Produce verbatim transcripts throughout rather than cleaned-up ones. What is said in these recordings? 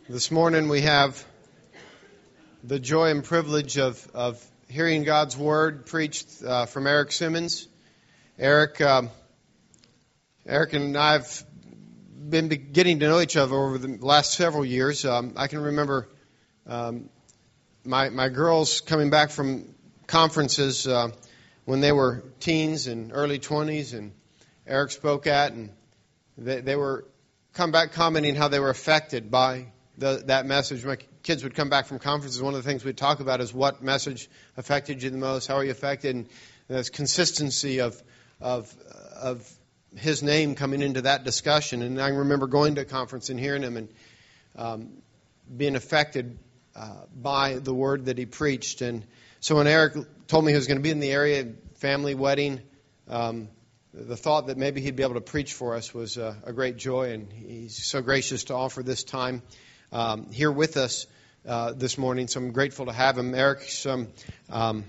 This morning we have the joy and privilege of, of hearing God's Word preached uh, from Eric Simmons. Eric, um, Eric and I have been getting to know each other over the last several years. Um, I can remember um, my my girls coming back from conferences uh, when they were teens and early twenties, and Eric spoke at, and they, they were come back commenting how they were affected by The, that message. My kids would come back from conferences. One of the things we'd talk about is what message affected you the most. How are you affected? And this consistency of of of his name coming into that discussion. And I remember going to a conference and hearing him and um, being affected uh, by the word that he preached. And so when Eric told me he was going to be in the area, family wedding, um, the thought that maybe he'd be able to preach for us was uh, a great joy. And he's so gracious to offer this time Um, here with us uh, this morning, so I'm grateful to have him. Eric's, um, um,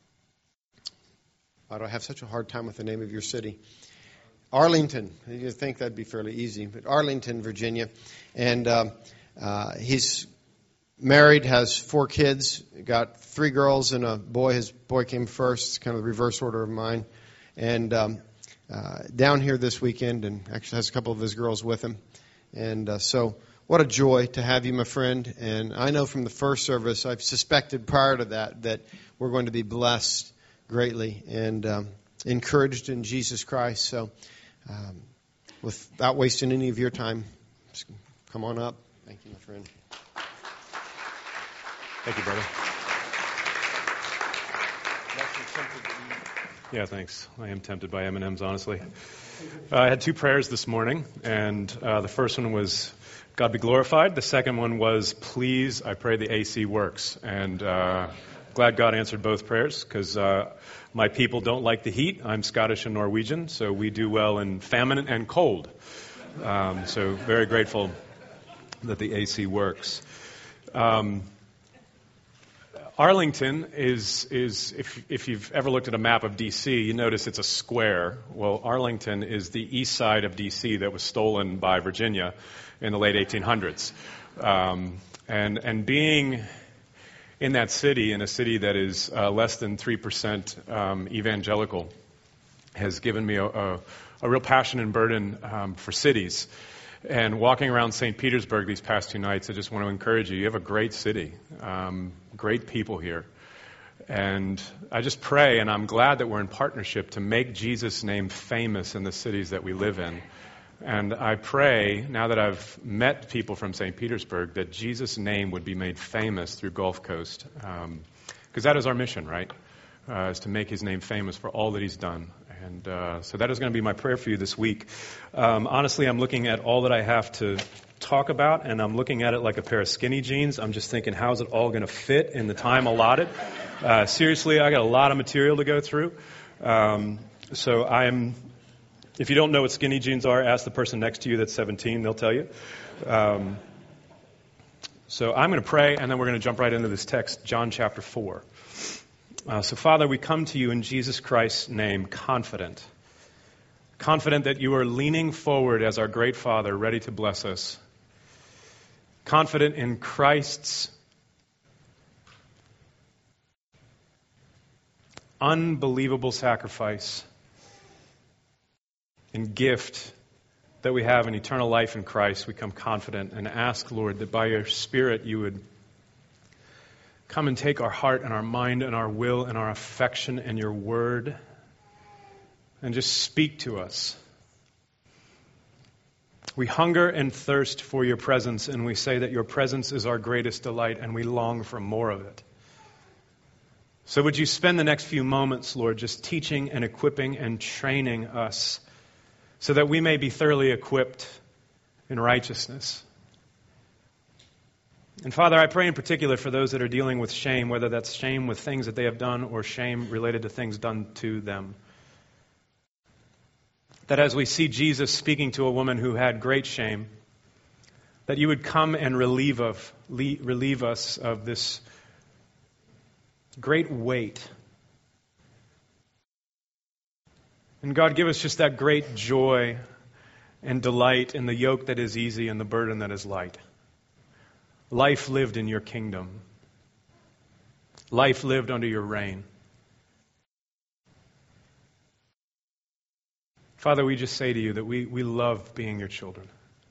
why do I have such a hard time with the name of your city? Arlington. You'd think that'd be fairly easy, but Arlington, Virginia. And uh, uh, he's married, has four kids, got three girls and a boy. His boy came first. It's kind of the reverse order of mine. And um, uh, down here this weekend, and actually has a couple of his girls with him. And uh, so... What a joy to have you, my friend. And I know from the first service, I've suspected prior to that, that we're going to be blessed greatly and um, encouraged in Jesus Christ. So um, without wasting any of your time, just come on up. Thank you, my friend. Thank you, brother. Yeah, thanks. I am tempted by M and M's, honestly. Uh, I had two prayers this morning, and uh, the first one was, God be glorified. The second one was, please, I pray the A C works. And uh, glad God answered both prayers, because uh, my people don't like the heat. I'm Scottish and Norwegian, so we do well in famine and cold. Um, so very grateful that the A C works. Um, Arlington is, is if, if you've ever looked at a map of D C, you notice it's a square. Well, Arlington is the east side of D C that was stolen by Virginia in the late eighteen hundreds. Um, and, and being in that city, in a city that is uh, less than three percent um, evangelical, has given me a, a, a real passion and burden um, for cities. And walking around Saint Petersburg these past two nights, I just want to encourage you. You have a great city, um, great people here. And I just pray, and I'm glad that we're in partnership to make Jesus' name famous in the cities that we live in. And I pray, now that I've met people from Saint Petersburg, that Jesus' name would be made famous through Gulf Coast. Because um, that is our mission, right? Uh, is to make his name famous for all that he's done. And uh, so that is going to be my prayer for you this week. Um, honestly, I'm looking at all that I have to talk about, and I'm looking at it like a pair of skinny jeans. I'm just thinking, how's it all going to fit in the time allotted? Uh, seriously, I got a lot of material to go through. Um, so I'm, if you don't know what skinny jeans are, ask the person next to you that's seventeen. They'll tell you. Um, so I'm going to pray, and then we're going to jump right into this text, John chapter four. Uh, so, Father, we come to you in Jesus Christ's name, confident. Confident that you are leaning forward as our great Father, ready to bless us. Confident in Christ's unbelievable sacrifice and gift that we have in eternal life in Christ. We come confident and ask, Lord, that by your Spirit you would come and take our heart and our mind and our will and our affection and your word and just speak to us. We hunger and thirst for your presence, and we say that your presence is our greatest delight, and we long for more of it. So would you spend the next few moments, Lord, just teaching and equipping and training us so that we may be thoroughly equipped in righteousness. And Father, I pray in particular for those that are dealing with shame, whether that's shame with things that they have done or shame related to things done to them. That as we see Jesus speaking to a woman who had great shame, that you would come and relieve of relieve us of this great weight. And God, give us just that great joy and delight in the yoke that is easy and the burden that is light. life lived in your kingdom, life lived under your reign. Father, we just say to you that we, we love being your children.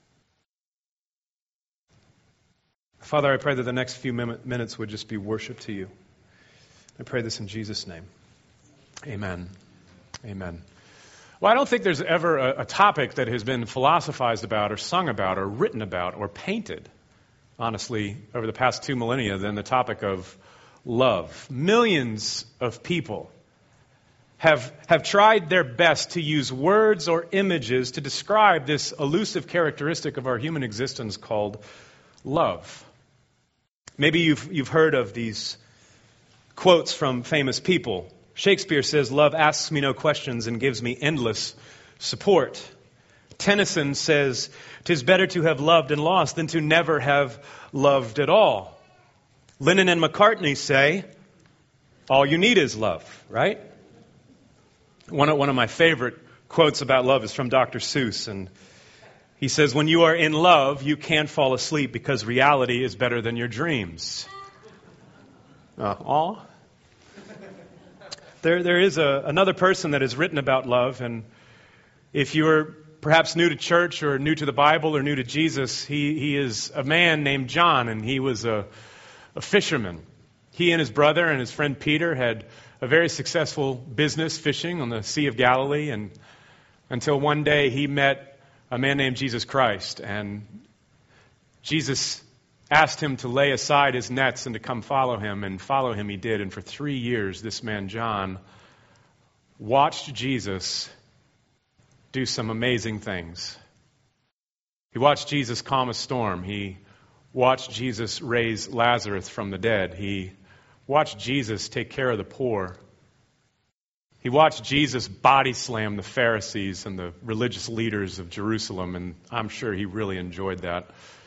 Father, I pray that the next few minutes would just be worship to you. I pray this in Jesus' name. Amen. Amen. Well, I don't think there's ever a, a topic that has been philosophized about or sung about or written about or painted, honestly, over the past two millennia than the topic of love. Millions of people have, have tried their best to use words or images to describe this elusive characteristic of our human existence called love. Maybe you've, you've heard of these quotes from famous people. Shakespeare says, "Love asks me no questions and gives me endless support." Tennyson says, "'Tis better to have loved and lost than to never have loved at all." Lennon and McCartney say, "All you need is love," right? One of, one of my favorite quotes about love is from Doctor Seuss, and he says, "When you are in love, you can't fall asleep because reality is better than your dreams." Uh, aw. There, there is a, another person that has written about love, and if you're perhaps new to church or new to the Bible or new to Jesus, he, he is a man named John, and he was a, a fisherman. He and his brother and his friend Peter had a very successful business fishing on the Sea of Galilee, and until one day he met a man named Jesus Christ, and Jesus asked him to lay aside his nets and to come follow him, and follow him he did. And for three years, this man, John, watched Jesus do some amazing things. He watched Jesus calm a storm. He watched Jesus raise Lazarus from the dead. He watched Jesus take care of the poor. He watched Jesus body slam the Pharisees and the religious leaders of Jerusalem, and I'm sure he really enjoyed that.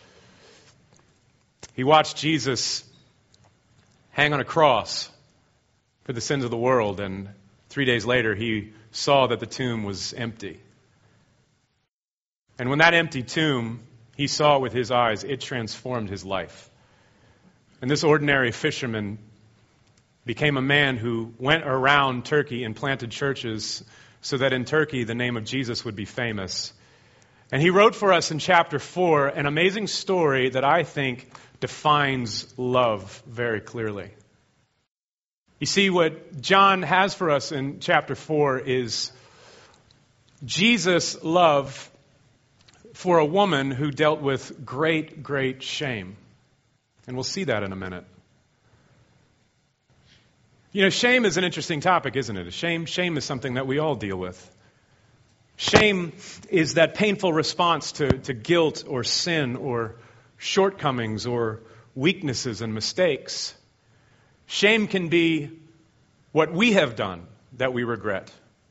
He watched Jesus hang on a cross for the sins of the world, and three days later he saw that the tomb was empty. And when that empty tomb, he saw it with his eyes, it transformed his life. And this ordinary fisherman became a man who went around Turkey and planted churches so that in Turkey the name of Jesus would be famous. And he wrote for us in chapter four an amazing story that I think defines love very clearly. You see, what John has for us in chapter four is Jesus' love for a woman who dealt with great, great shame. And we'll see that in a minute. You know, shame is an interesting topic, isn't it? Shame, shame is something that we all deal with. Shame is that painful response to, to guilt or sin or shortcomings or weaknesses and mistakes. Shame can be what we have done that we regret.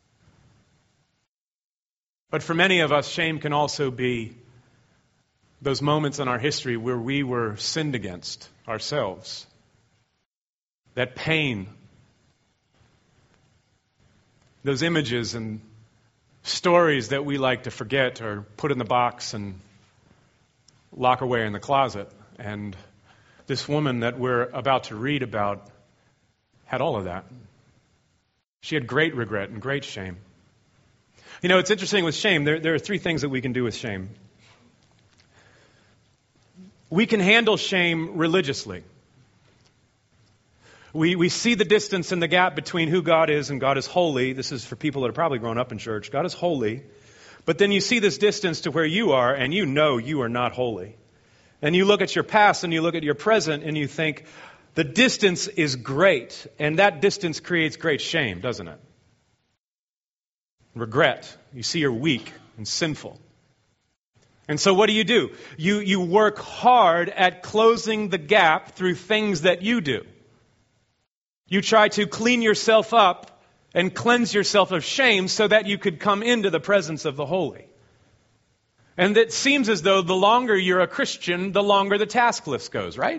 But for many of us, shame can also be those moments in our history where we were sinned against ourselves. That pain, those images and stories that we like to forget or put in the box and lock away in the closet. And this woman that we're about to read about had all of that. She had great regret and great shame. You know, it's interesting with shame. There, there are three things that we can do with shame. We can handle shame religiously. We we see the distance and the gap between who God is and God is holy. This is for people that have probably grown up in church. God is holy. But then you see this distance to where you are, and you know you are not holy. And you look at your past and you look at your present and you think, the distance is great. And that distance creates great shame, doesn't it? Regret. You see you're weak and sinful. And so what do you do? You, you work hard at closing the gap through things that you do. You try to clean yourself up and cleanse yourself of shame so that you could come into the presence of the holy. And it seems as though the longer you're a Christian, the longer the task list goes, right?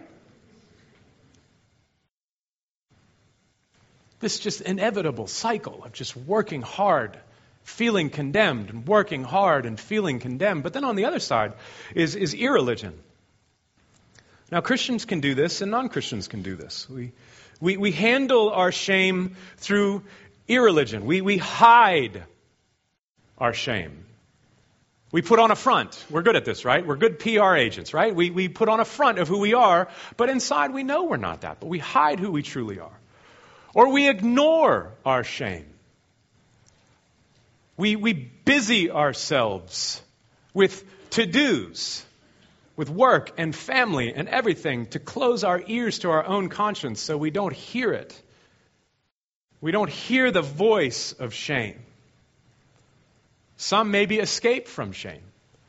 This just inevitable cycle of just working hard, feeling condemned, and working hard and feeling condemned. But then on the other side is, is irreligion. Now, Christians can do this and non-Christians can do this. We, we, we handle our shame through irreligion. We, we hide our shame. We put on a front. We're good at this, right? We're good P R agents, right? We, we put on a front of who we are, but inside we know we're not that, but we hide who we truly are. Or we ignore our shame. We, we busy ourselves with to-dos, with work and family and everything to close our ears to our own conscience so we don't hear it. We don't hear the voice of shame. Some maybe escape from shame.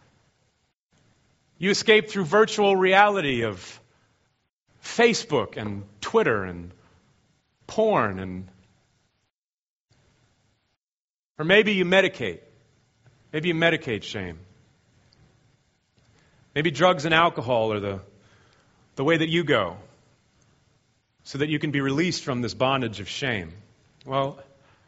You escape through virtual reality of Facebook and Twitter and porn, and or maybe you medicate. Maybe you medicate shame. Maybe drugs and alcohol are the, the way that you go so that you can be released from this bondage of shame. Well,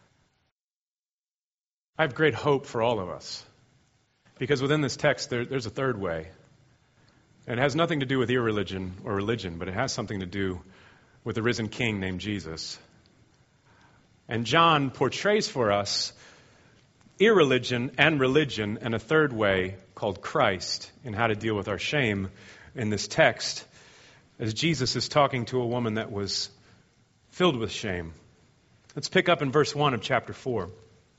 I have great hope for all of us because within this text there, there's a third way. And it has nothing to do with irreligion or religion, but it has something to do with the risen King named Jesus. And John portrays for us irreligion and religion and a third way called Christ in how to deal with our shame in this text as Jesus is talking to a woman that was filled with shame. Let's pick up in verse one of chapter four.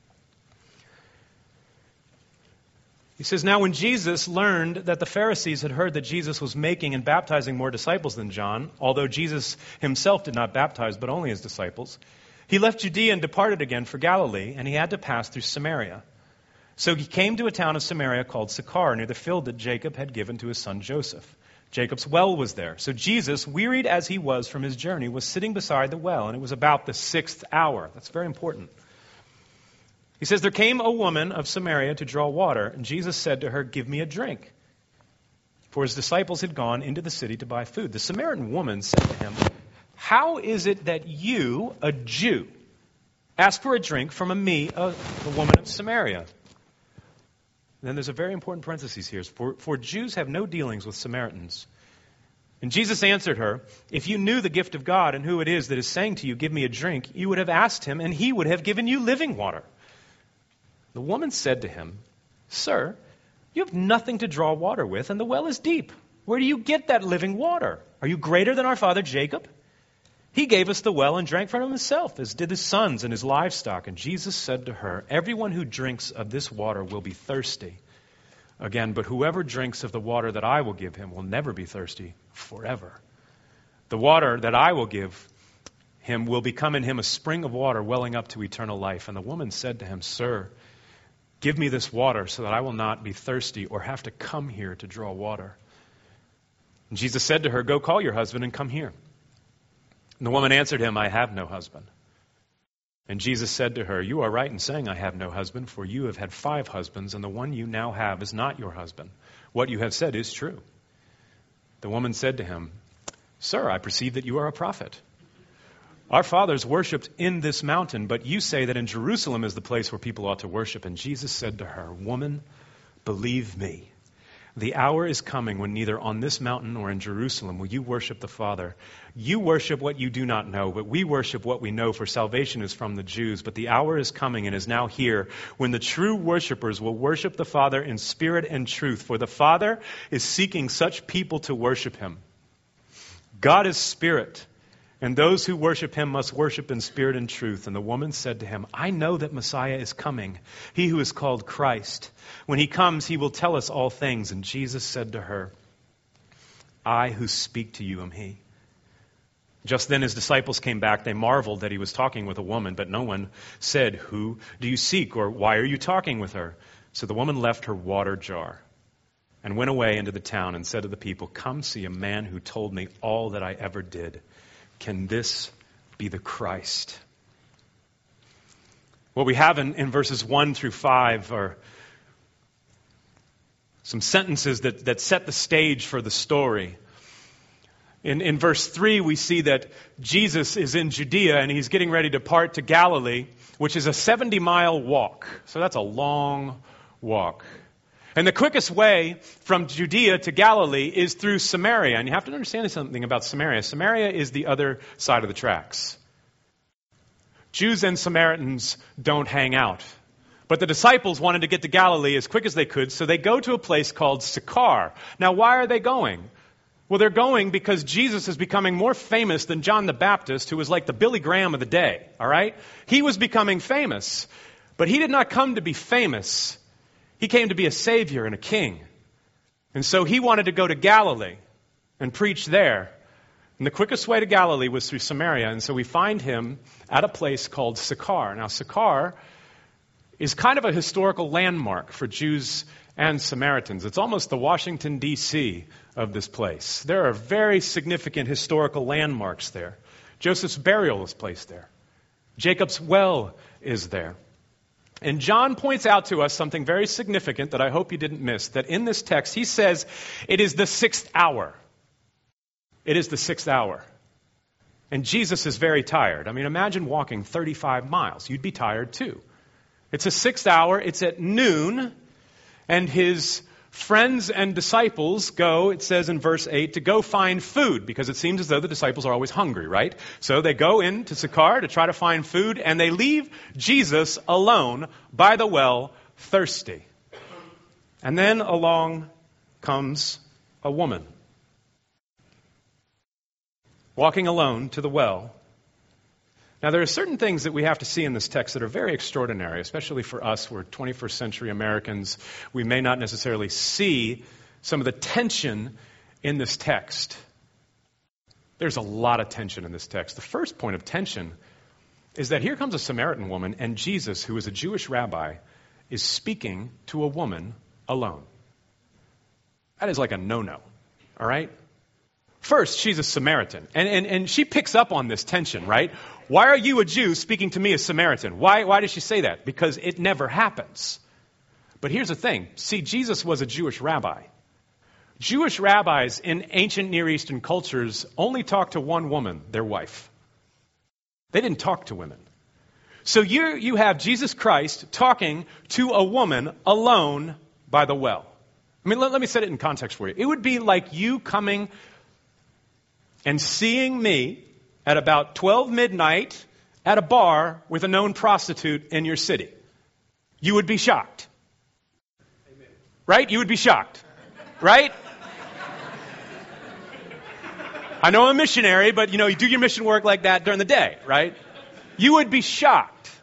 He says, "Now when Jesus learned that the Pharisees had heard that Jesus was making and baptizing more disciples than John, although Jesus himself did not baptize but only his disciples, he left Judea and departed again for Galilee, and he had to pass through Samaria. So he came to a town of Samaria called Sychar, near the field that Jacob had given to his son Joseph. Jacob's well was there. So Jesus, wearied as he was from his journey, was sitting beside the well, and it was about the sixth hour." That's very important. He says, "There came a woman of Samaria to draw water, and Jesus said to her, 'Give me a drink.' For his disciples had gone into the city to buy food. The Samaritan woman said to him, 'How is it that you, a Jew, ask for a drink from a me, a, a woman of Samaria?'" And then there's a very important parenthesis here. For, for Jews have no dealings with Samaritans. And Jesus answered her, "If you knew the gift of God and who it is that is saying to you, 'Give me a drink,' you would have asked him, and he would have given you living water." The woman said to him, "Sir, you have nothing to draw water with, and the well is deep. Where do you get that living water? Are you greater than our father Jacob? He gave us the well and drank from it himself, as did his sons and his livestock." And Jesus said to her, "Everyone who drinks of this water will be thirsty again, but whoever drinks of the water that I will give him will never be thirsty forever. The water that I will give him will become in him a spring of water welling up to eternal life." And the woman said to him, "Sir, give me this water so that I will not be thirsty or have to come here to draw water." And Jesus said to her, "Go call your husband and come here." And the woman answered him, "I have no husband." And Jesus said to her, "You are right in saying I have no husband, for you have had five husbands, and the one you now have is not your husband. What you have said is true." The woman said to him, "Sir, I perceive that you are a prophet. Our fathers worshipped in this mountain, but you say that in Jerusalem is the place where people ought to worship." And Jesus said to her, "Woman, believe me, the hour is coming when neither on this mountain nor in Jerusalem will you worship the Father. You worship what you do not know, but we worship what we know, for salvation is from the Jews. But the hour is coming and is now here when the true worshipers will worship the Father in spirit and truth, for the Father is seeking such people to worship him. God is spirit, and those who worship him must worship in spirit and truth." And the woman said to him, "I know that Messiah is coming, he who is called Christ. When he comes, he will tell us all things." And Jesus said to her, "I who speak to you am he." Just then his disciples came back. They marveled that he was talking with a woman, but no one said, "Who do you seek?" or "Why are you talking with her?" So the woman left her water jar and went away into the town and said to the people, "Come see a man who told me all that I ever did. Can this be the Christ?" What we have in, in verses one through five are some sentences that, that set the stage for the story. In, in verse three, we see that Jesus is in Judea and he's getting ready to depart to Galilee, which is a seventy-mile walk. So that's a long walk. And the quickest way from Judea to Galilee is through Samaria. And you have to understand something about Samaria. Samaria is the other side of the tracks. Jews and Samaritans don't hang out. But the disciples wanted to get to Galilee as quick as they could, so they go to a place called Sychar. Now, why are they going? Well, they're going because Jesus is becoming more famous than John the Baptist, who was like the Billy Graham of the day, all right? He was becoming famous, but he did not come to be famous. He came to be a savior and a king. And so he wanted to go to Galilee and preach there. And the quickest way to Galilee was through Samaria, and so we find him at a place called Sychar. Now, Sychar is kind of a historical landmark for Jews and Samaritans. It's almost the Washington, D C of this place. There are very significant historical landmarks there. Joseph's burial is placed there. Jacob's well is there. And John points out to us something very significant that I hope you didn't miss, that in this text he says it is the sixth hour. It is the sixth hour. And Jesus is very tired. I mean, imagine walking thirty-five miles. You'd be tired too. It's a sixth hour. It's at noon. And his friends and disciples go, it says in verse eight, to go find food, because it seems as though the disciples are always hungry, right? So they go into Sychar to try to find food, and they leave Jesus alone by the well, thirsty. And then along comes a woman, walking alone to the well. Now, there are certain things that we have to see in this text that are very extraordinary, especially for us. We're twenty-first century Americans. We may not necessarily see some of the tension in this text. There's a lot of tension in this text. The first point of tension is that here comes a Samaritan woman, and Jesus, who is a Jewish rabbi, is speaking to a woman alone. That is like a no-no, all right? First, she's a Samaritan, and, and, and she picks up on this tension, right? Why are you, a Jew, speaking to me, a Samaritan? Why, why does she say that? Because it never happens. But here's the thing. See, Jesus was a Jewish rabbi. Jewish rabbis in ancient Near Eastern cultures only talked to one woman, their wife. They didn't talk to women. So you, you have Jesus Christ talking to a woman alone by the well. I mean, let, let me set it in context for you. It would be like you coming and seeing me at about twelve midnight at a bar with a known prostitute in your city. You would be shocked. Amen. Right? You would be shocked. Right? I know I'm a missionary, but you know, you do your mission work like that during the day, right? You would be shocked.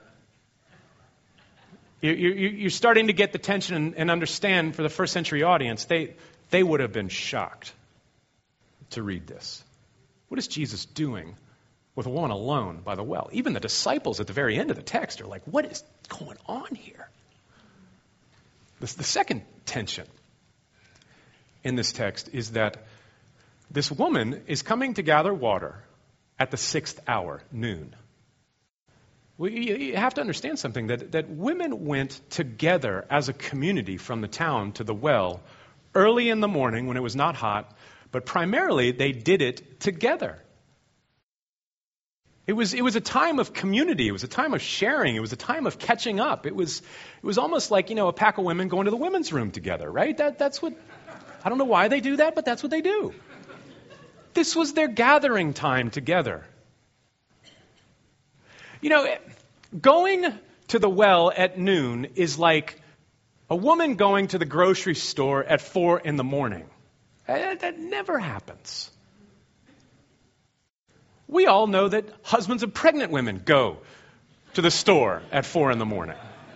You're starting to get the tension and understand for the first century audience, they, they would have been shocked to read this. What is Jesus doing with a woman alone by the well? Even the disciples at the very end of the text are like, what is going on here? The, the second tension in this text is that this woman is coming to gather water at the sixth hour, noon. Well, you, you have to understand something, that, that women went together as a community from the town to the well early in the morning when it was not hot, but primarily they did it together. It was, it was a time of community. It was a time of sharing. It was a time of catching up. It was, it was almost like, you know, a pack of women going to the women's room together, right? That, that's what, I don't know why they do that, but that's what they do. This was their gathering time together. You know, going to the well at noon is like a woman going to the grocery store at four in the morning. That, that never happens. We all know that husbands of pregnant women go to the store at four in the morning.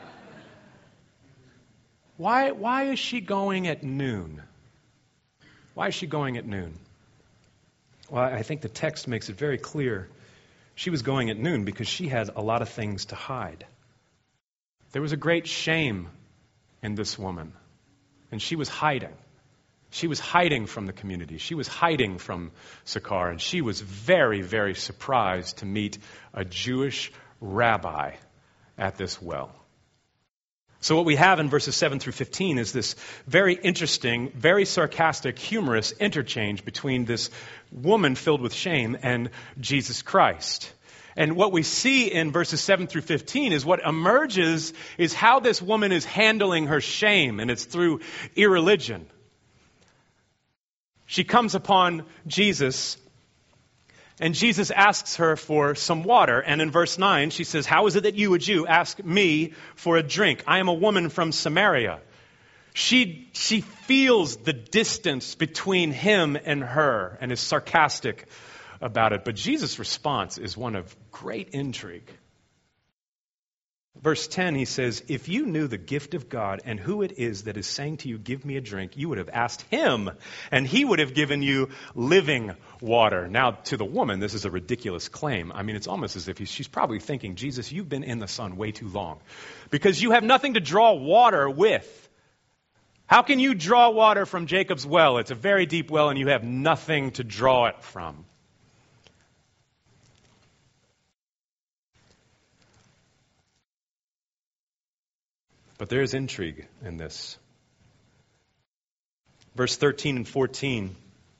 Why, why is she going at noon? Why is she going at noon? Well, I think the text makes it very clear. She was going at noon because she had a lot of things to hide. There was a great shame in this woman, and she was hiding. She was hiding from the community. She was hiding from Sychar, and she was very, very surprised to meet a Jewish rabbi at this well. So what we have in verses seven through fifteen is this very interesting, very sarcastic, humorous interchange between this woman filled with shame and Jesus Christ. And what we see in verses seven through fifteen is what emerges is how this woman is handling her shame, and it's through irreligion. She comes upon Jesus, and Jesus asks her for some water. And in verse nine, she says, "How is it that you, a Jew, ask me for a drink? I am a woman from Samaria." She, she feels the distance between him and her and is sarcastic about it. But Jesus' response is one of great intrigue. Verse ten, he says, "If you knew the gift of God and who it is that is saying to you, 'Give me a drink,' you would have asked him, and he would have given you living water." Now, to the woman, this is a ridiculous claim. I mean, it's almost as if he's, she's probably thinking, "Jesus, you've been in the sun way too long because you have nothing to draw water with. How can you draw water from Jacob's well? It's a very deep well, and you have nothing to draw it from." But there is intrigue in this. Verse thirteen and fourteen,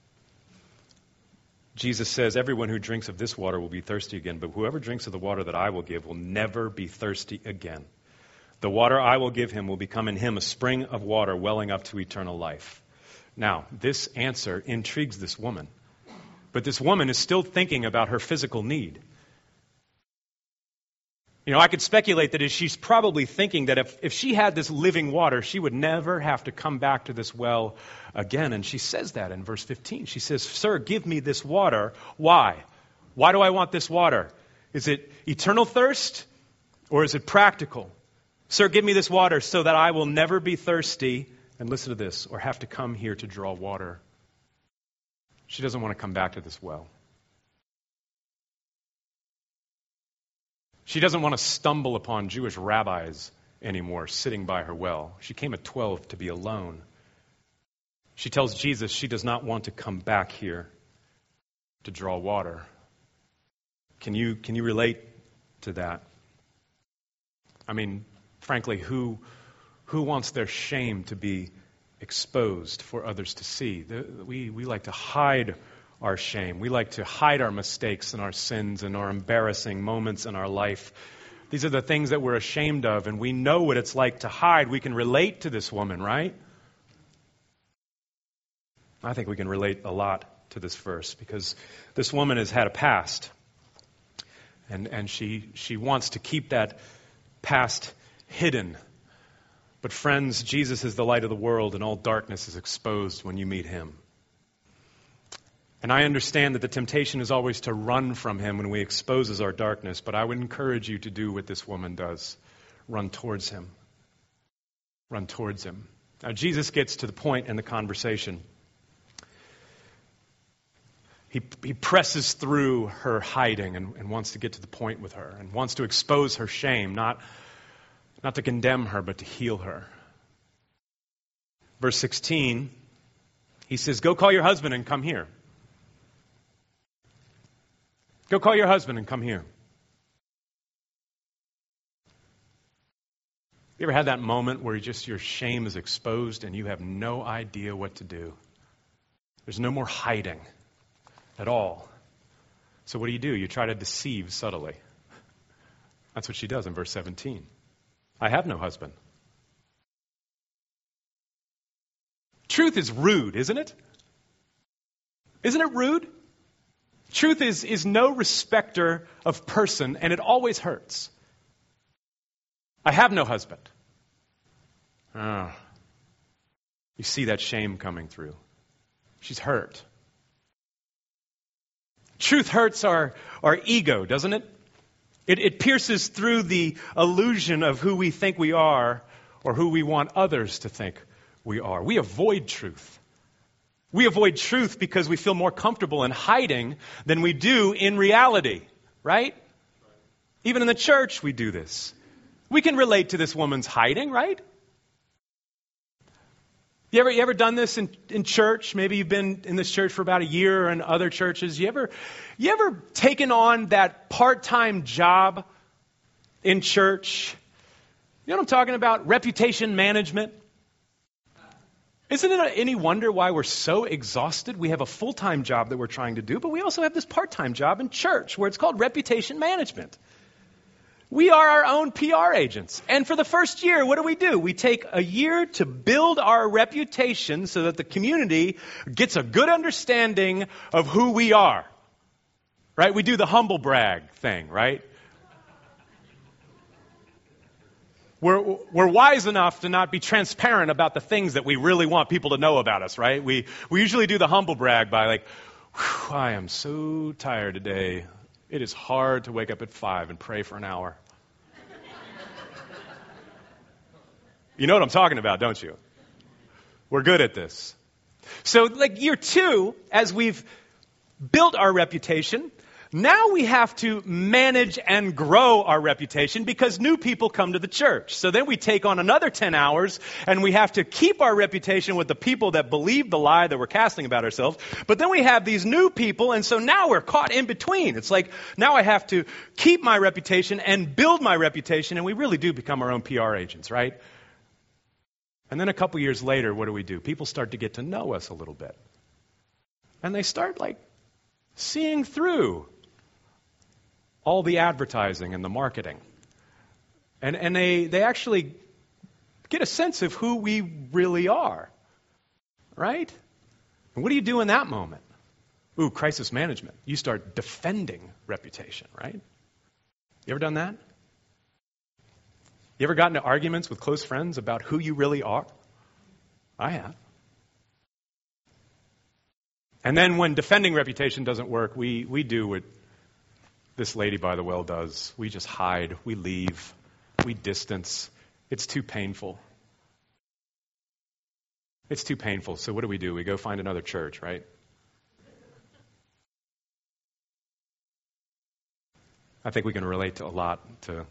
Jesus says, "Everyone who drinks of this water will be thirsty again, but whoever drinks of the water that I will give will never be thirsty again. The water I will give him will become in him a spring of water welling up to eternal life." Now, this answer intrigues this woman. But this woman is still thinking about her physical need. You know, I could speculate that she's probably thinking that if, if she had this living water, she would never have to come back to this well again. And she says that in verse fifteen. She says, "Sir, give me this water." Why? Why do I want this water? Is it eternal thirst or is it practical? "Sir, give me this water so that I will never be thirsty," and listen to this, "or have to come here to draw water." She doesn't want to come back to this well. She doesn't want to stumble upon Jewish rabbis anymore sitting by her well. She came at twelve to be alone. She tells Jesus she does not want to come back here to draw water. Can you, can you relate to that? I mean, frankly, who, who wants their shame to be exposed for others to see? We, we like to hide our shame. We like to hide our mistakes and our sins and our embarrassing moments in our life. These are the things that we're ashamed of, and we know what it's like to hide. We can relate to this woman, right? I think we can relate a lot to this verse because this woman has had a past, and, and she, she wants to keep that past hidden. But friends, Jesus is the light of the world, and all darkness is exposed when you meet him. And I understand that the temptation is always to run from him when he exposes our darkness, but I would encourage you to do what this woman does. Run towards him. Run towards him. Now, Jesus gets to the point in the conversation. He, he presses through her hiding and, and wants to get to the point with her and wants to expose her shame, not, not to condemn her, but to heal her. Verse sixteen, he says, "Go call your husband and come here." Go call your husband and come here. You ever had that moment where just your shame is exposed and you have no idea what to do? There's no more hiding at all. So what do you do? You try to deceive subtly. That's what she does in verse seventeen. "I have no husband." Truth is rude, isn't it? Isn't it rude? Truth is, is no respecter of person, and it always hurts. "I have no husband." Oh, you see that shame coming through. She's hurt. Truth hurts our, our ego, doesn't it? it? It pierces through the illusion of who we think we are or who we want others to think we are. We avoid truth. We avoid truth because we feel more comfortable in hiding than we do in reality, right? Even in the church, we do this. We can relate to this woman's hiding, right? You ever, you ever done this in, in church? Maybe you've been in this church for about a year or in other churches. You ever, you ever taken on that part-time job in church? You know what I'm talking about? Reputation management. Isn't it any wonder why we're so exhausted? We have a full-time job that we're trying to do, but we also have this part-time job in church where it's called reputation management. We are our own P R agents. And for the first year, what do we do? We take a year to build our reputation so that the community gets a good understanding of who we are. Right? We do the humble brag thing, right? We're, we're wise enough to not be transparent about the things that we really want people to know about us, right? We, we usually do the humble brag by like, I am so tired today. It is hard to wake up at five and pray for an hour. You know what I'm talking about, don't you? We're good at this. So like year two, as we've built our reputation, now we have to manage and grow our reputation because new people come to the church. So then we take on another ten hours and we have to keep our reputation with the people that believe the lie that we're casting about ourselves. But then we have these new people, and so now we're caught in between. It's like now I have to keep my reputation and build my reputation, and we really do become our own P R agents, right? And then a couple years later, what do we do? People start to get to know us a little bit. And they start like seeing through all the advertising and the marketing. And and they, they actually get a sense of who we really are. Right? And what do you do in that moment? Ooh, crisis management. You start defending reputation, right? You ever done that? You ever gotten into arguments with close friends about who you really are? I have. And then when defending reputation doesn't work, we, we do what this lady by the well does. We just hide. We leave. We distance. It's too painful. It's too painful. So what do we do? We go find another church, right? I think we can relate to a lot to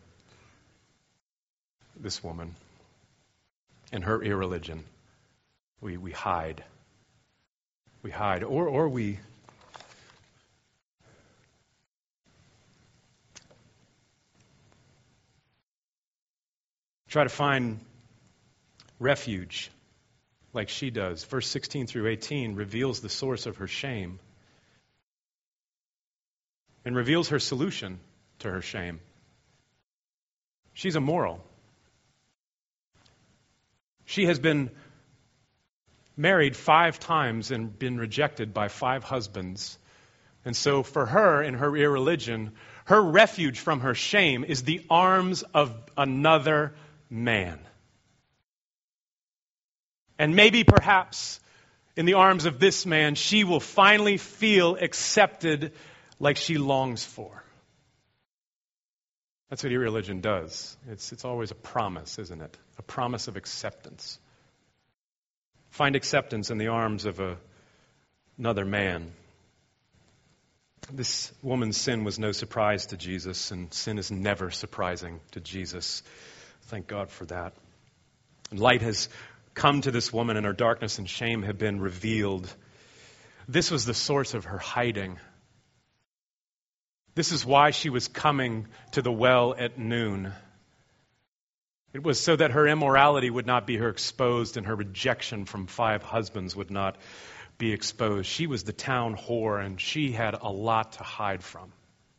this woman and her irreligion. We we hide. We hide. Or or we try to find refuge like she does. Verse sixteen through eighteen reveals the source of her shame and reveals her solution to her shame. She's immoral. She has been married five times and been rejected by five husbands. And so for her, in her irreligion, her refuge from her shame is the arms of another man. And maybe perhaps in the arms of this man, she will finally feel accepted like she longs for. That's what irreligion does. It's, it's always a promise, isn't it? A promise of acceptance. Find acceptance in the arms of a, another man. This woman's sin was no surprise to Jesus, and sin is never surprising to Jesus. Thank God for that. And light has come to this woman, and her darkness and shame have been revealed. This was the source of her hiding. This is why she was coming to the well at noon. It was so that her immorality would not be her exposed and her rejection from five husbands would not be exposed. She was the town whore, and she had a lot to hide from.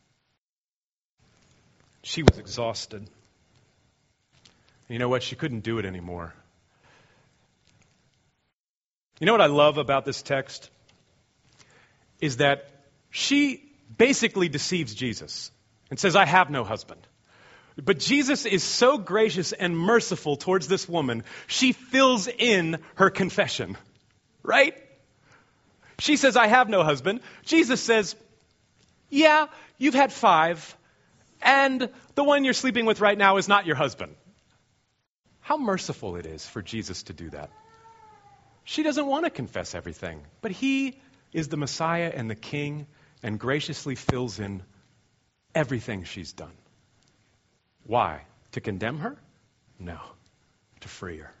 She was exhausted. And you know what? She couldn't do it anymore. You know what I love about this text? Is that she basically deceives Jesus and says, I have no husband. But Jesus is so gracious and merciful towards this woman, she fills in her confession, right? She says, I have no husband. Jesus says, yeah, you've had five, and the one you're sleeping with right now is not your husband. How merciful it is for Jesus to do that. She doesn't want to confess everything, but he is the Messiah and the King and graciously fills in everything she's done. Why? To condemn her? No. To free her.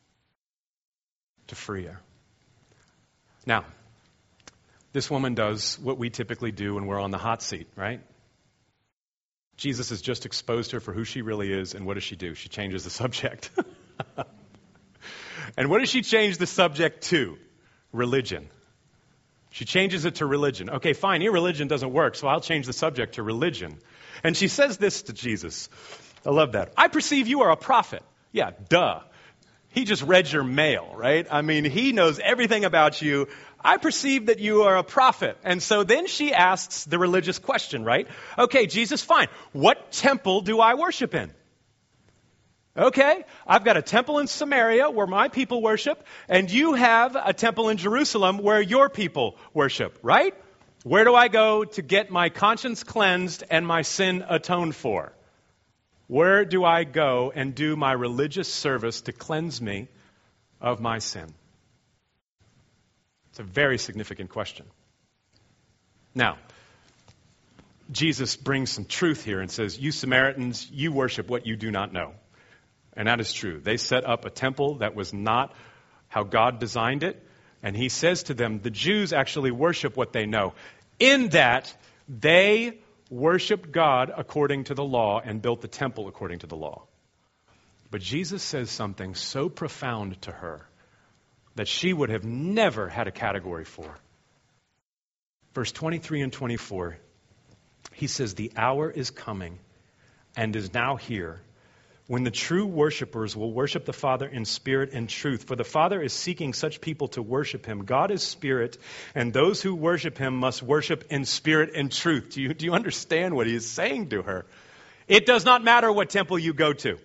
To free her. Now, this woman does what we typically do when we're on the hot seat, right? Jesus has just exposed her for who she really is, and what does she do? She changes the subject. And what does she change the subject to? Religion. She changes it to religion. Okay, fine, irreligion doesn't work, so I'll change the subject to religion. And she says this to Jesus. I love that. I perceive you are a prophet. Yeah, duh. He just read your mail, right? I mean, he knows everything about you. I perceive that you are a prophet. And so then she asks the religious question, right? Okay, Jesus, fine. What temple do I worship in? Okay, I've got a temple in Samaria where my people worship, and you have a temple in Jerusalem where your people worship, right? Where do I go to get my conscience cleansed and my sin atoned for? Where do I go and do my religious service to cleanse me of my sin? It's a very significant question. Now, Jesus brings some truth here and says, you Samaritans, you worship what you do not know. And that is true. They set up a temple that was not how God designed it. And he says to them, the Jews actually worship what they know. In that, they worshiped God according to the law and built the temple according to the law. But Jesus says something so profound to her that she would have never had a category for. Verse twenty-three and twenty-four, he says, the hour is coming and is now here when the true worshipers will worship the Father in spirit and truth. For the Father is seeking such people to worship him. God is spirit, and those who worship him must worship in spirit and truth. Do you, do you understand what he is saying to her? It does not matter what temple you go to.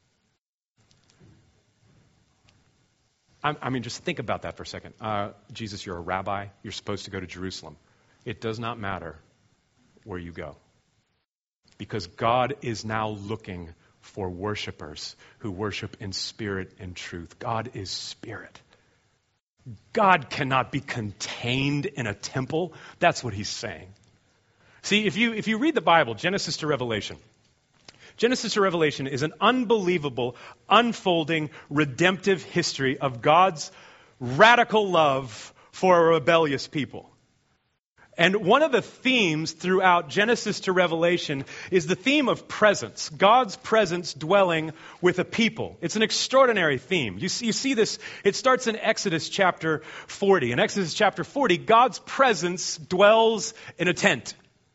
I, I mean, just think about that for a second. Uh, Jesus, you're a rabbi. You're supposed to go to Jerusalem. It does not matter where you go. Because God is now looking for worshipers who worship in spirit and truth. God is spirit. God cannot be contained in a temple. That's what he's saying. See, if you if you read the Bible, Genesis to Revelation, Genesis to Revelation is an unbelievable, unfolding, redemptive history of God's radical love for a rebellious people. And one of the themes throughout Genesis to Revelation is the theme of presence, God's presence dwelling with a people. It's an extraordinary theme. You see, you see this, it starts in Exodus chapter forty. In Exodus chapter forty, God's presence dwells in a tent.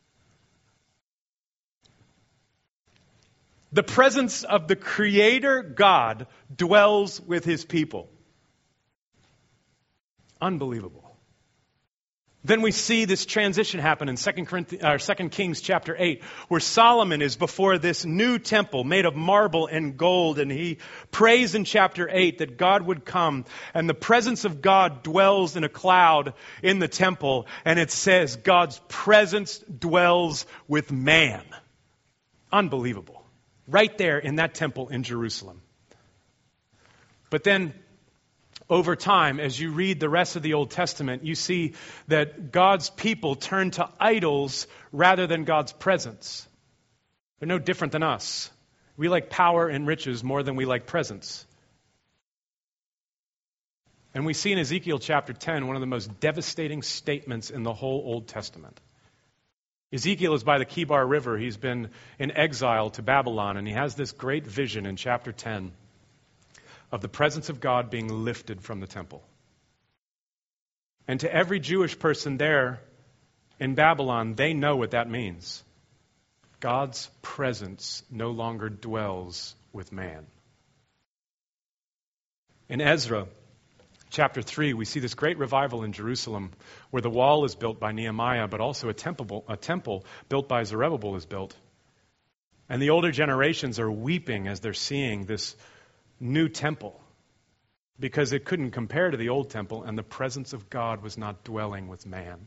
The presence of the Creator God dwells with his people. Unbelievable. Then we see this transition happen in Second Corinthians, or Second Kings chapter eight, where Solomon is before this new temple made of marble and gold, and he prays in chapter eight that God would come, and the presence of God dwells in a cloud in the temple, and it says God's presence dwells with man. Unbelievable. Right there in that temple in Jerusalem. But then, over time, as you read the rest of the Old Testament, you see that God's people turn to idols rather than God's presence. They're no different than us. We like power and riches more than we like presence. And we see in Ezekiel chapter ten one of the most devastating statements in the whole Old Testament. Ezekiel is by the Kibar River. He's been in exile to Babylon, and he has this great vision in chapter ten. Of the presence of God being lifted from the temple. And to every Jewish person there in Babylon, they know what that means. God's presence no longer dwells with man. In Ezra chapter three, we see this great revival in Jerusalem where the wall is built by Nehemiah, but also a temple, a temple built by Zerubbabel is built. And the older generations are weeping as they're seeing this new temple, because it couldn't compare to the old temple, and the presence of God was not dwelling with man.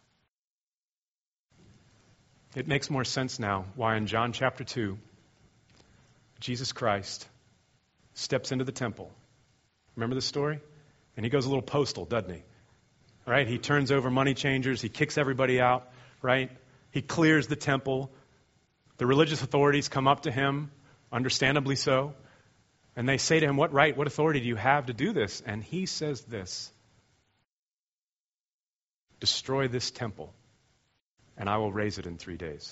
It makes more sense now why in John chapter two, Jesus Christ steps into the temple. Remember the story? And he goes a little postal, doesn't he? All right, he turns over money changers, he kicks everybody out, right? He clears the temple. The religious authorities come up to him, understandably so. And they say to him, what right, what authority do you have to do this? And he says this, destroy this temple, and I will raise it in three days.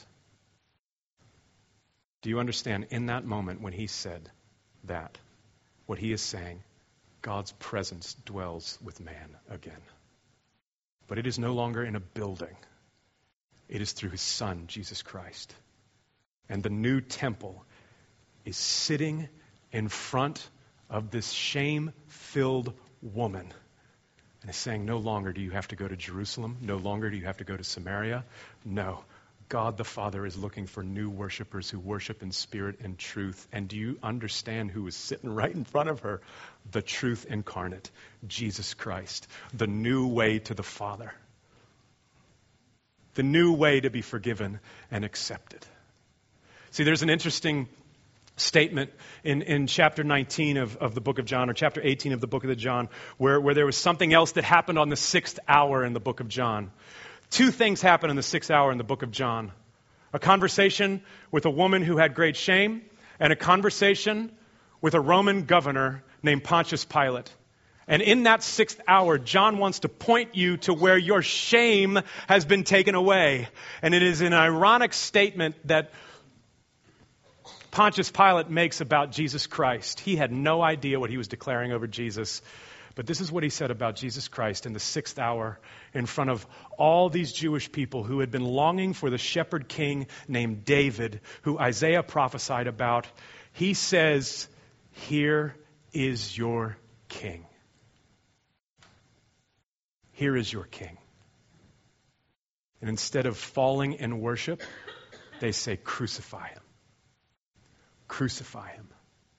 Do you understand, in that moment when he said that, what he is saying, God's presence dwells with man again. But it is no longer in a building. It is through his Son, Jesus Christ. And the new temple is sitting in front of this shame-filled woman and is saying, no longer do you have to go to Jerusalem. No longer do you have to go to Samaria. No. God the Father is looking for new worshipers who worship in spirit and truth. And do you understand who is sitting right in front of her? The truth incarnate, Jesus Christ, the new way to the Father, the new way to be forgiven and accepted. See, there's an interesting statement in, in chapter nineteen of, of the book of John, or chapter eighteen of the book of the John, where, where there was something else that happened on the sixth hour in the book of John. Two things happen in the sixth hour in the book of John. A conversation with a woman who had great shame, and a conversation with a Roman governor named Pontius Pilate. And in that sixth hour, John wants to point you to where your shame has been taken away. And it is an ironic statement that Pontius Pilate makes about Jesus Christ. He had no idea what he was declaring over Jesus. But this is what he said about Jesus Christ in the sixth hour in front of all these Jewish people who had been longing for the shepherd king named David, who Isaiah prophesied about. He says, "Here is your king. Here is your king." And instead of falling in worship, they say, "Crucify him. Crucify him."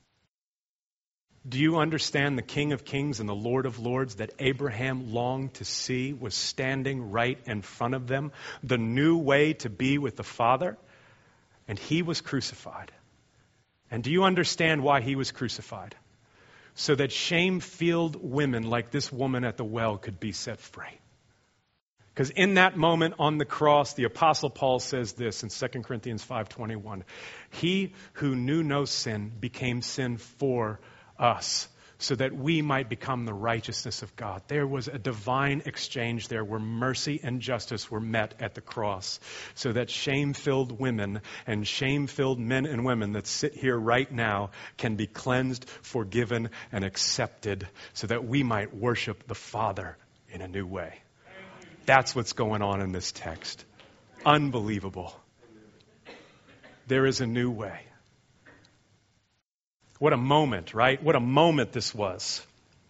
Do you understand the King of Kings and the Lord of Lords that Abraham longed to see was standing right in front of them? The new way to be with the Father? And he was crucified. And do you understand why he was crucified? So that shame-filled women like this woman at the well could be set free. Because in that moment on the cross, the Apostle Paul says this in Second Corinthians five twenty-one. He who knew no sin became sin for us, so that we might become the righteousness of God. There was a divine exchange there where mercy and justice were met at the cross, so that shame-filled women and shame-filled men and women that sit here right now can be cleansed, forgiven, and accepted, so that we might worship the Father in a new way. That's what's going on in this text. Unbelievable. There is a new way. What a moment, right? What a moment this was.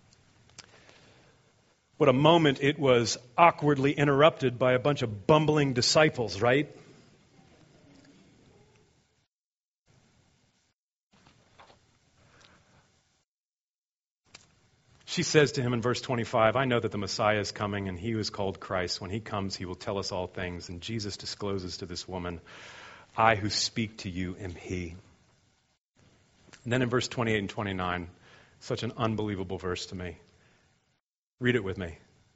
What a moment it was awkwardly interrupted by a bunch of bumbling disciples, right? She says to him in verse twenty-five, "I know that the Messiah is coming, and he who is called Christ. When he comes, he will tell us all things." And Jesus discloses to this woman, "I who speak to you am he." And then in verse twenty-eight and twenty-nine, such an unbelievable verse to me. Read it with me.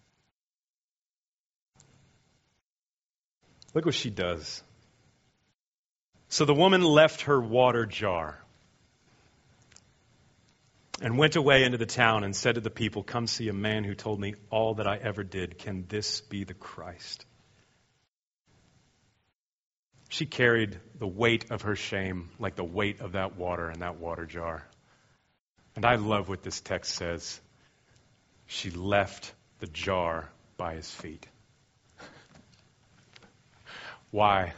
Look what she does. "So the woman left her water jar and went away into the town and said to the people, 'Come see a man who told me all that I ever did. Can this be the Christ?'" She carried the weight of her shame like the weight of that water in that water jar. And I love what this text says. She left the jar by his feet. Why?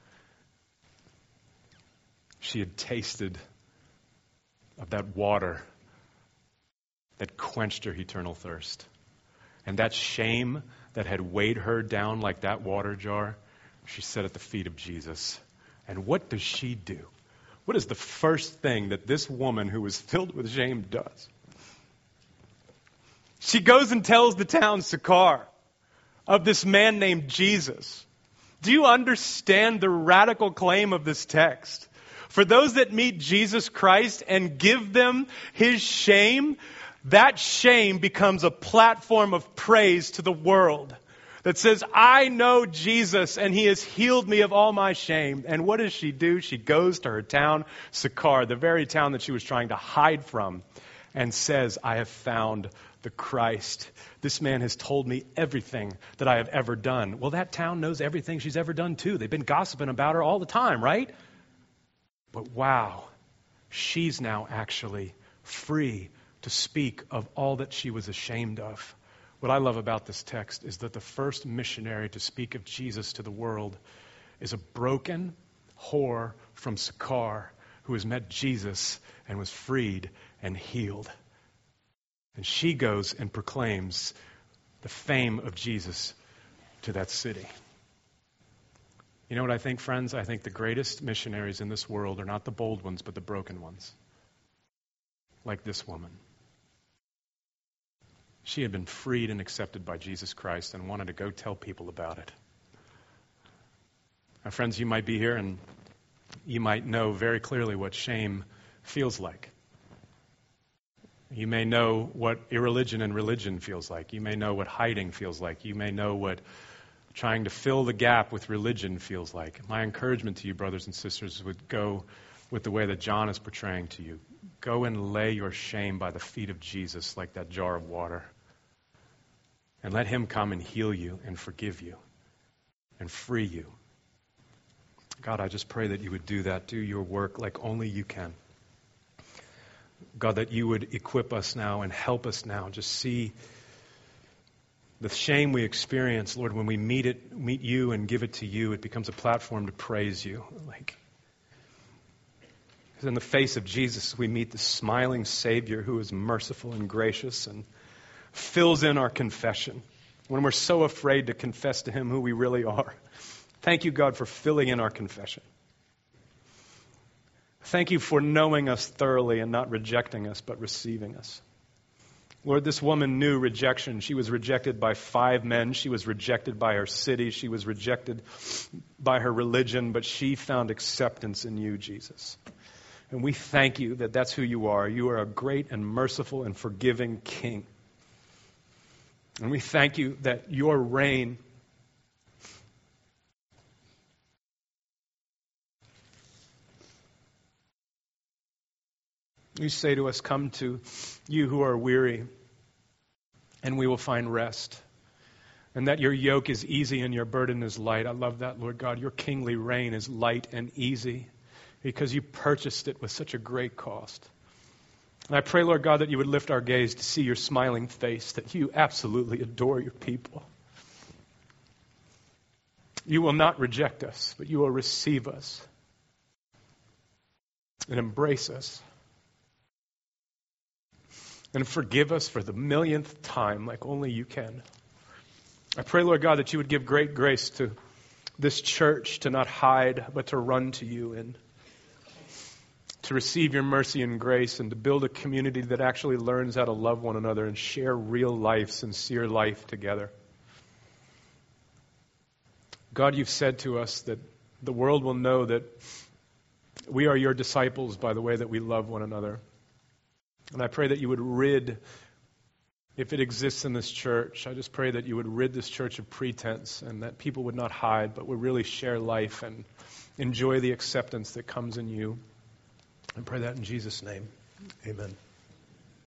She had tasted of that water that quenched her eternal thirst. And that shame that had weighed her down like that water jar, she sat at the feet of Jesus. And what does she do? What is the first thing that this woman who was filled with shame does? She goes and tells the town Sychar of this man named Jesus. Do you understand the radical claim of this text? For those that meet Jesus Christ and give them his shame, that shame becomes a platform of praise to the world that says, "I know Jesus and he has healed me of all my shame." And what does she do? She goes to her town, Sychar, the very town that she was trying to hide from, and says, "I have found the Christ. This man has told me everything that I have ever done." Well, that town knows everything she's ever done too. They've been gossiping about her all the time, right? But wow, she's now actually free to speak of all that she was ashamed of. What I love about this text is that the first missionary to speak of Jesus to the world is a broken whore from Sychar who has met Jesus and was freed and healed. And she goes and proclaims the fame of Jesus to that city. You know what I think, friends? I think the greatest missionaries in this world are not the bold ones, but the broken ones. Like this woman. She had been freed and accepted by Jesus Christ and wanted to go tell people about it. Now, friends, you might be here and you might know very clearly what shame feels like. You may know what irreligion and religion feels like. You may know what hiding feels like. You may know what trying to fill the gap with religion feels like. My encouragement to you, brothers and sisters, would go with the way that John is portraying to you. Go and lay your shame by the feet of Jesus like that jar of water. And let him come and heal you and forgive you and free you. God, I just pray that you would do that. Do your work like only you can. God, that you would equip us now and help us now. Just see the shame we experience, Lord, when we meet it, meet you and give it to you, it becomes a platform to praise you. Like, because in the face of Jesus, we meet the smiling Savior who is merciful and gracious and fills in our confession when we're so afraid to confess to him who we really are. Thank you, God, for filling in our confession. Thank you for knowing us thoroughly and not rejecting us, but receiving us. Lord, this woman knew rejection. She was rejected by five men. She was rejected by her city. She was rejected by her religion, but she found acceptance in you, Jesus. And we thank you that that's who you are. You are a great and merciful and forgiving King. And we thank you that your reign you say to us, come to you who are weary, and we will find rest. And that your yoke is easy and your burden is light. I love that, Lord God. Your kingly reign is light and easy because you purchased it with such a great cost. And I pray, Lord God, that you would lift our gaze to see your smiling face, that you absolutely adore your people. You will not reject us, but you will receive us and embrace us. And forgive us for the millionth time like only you can. I pray, Lord God, that you would give great grace to this church to not hide, but to run to you and to receive your mercy and grace and to build a community that actually learns how to love one another and share real life, sincere life together. God, you've said to us that the world will know that we are your disciples by the way that we love one another. And I pray that you would rid, if it exists in this church, I just pray that you would rid this church of pretense and that people would not hide, but would really share life and enjoy the acceptance that comes in you. I pray that in Jesus' name. Amen.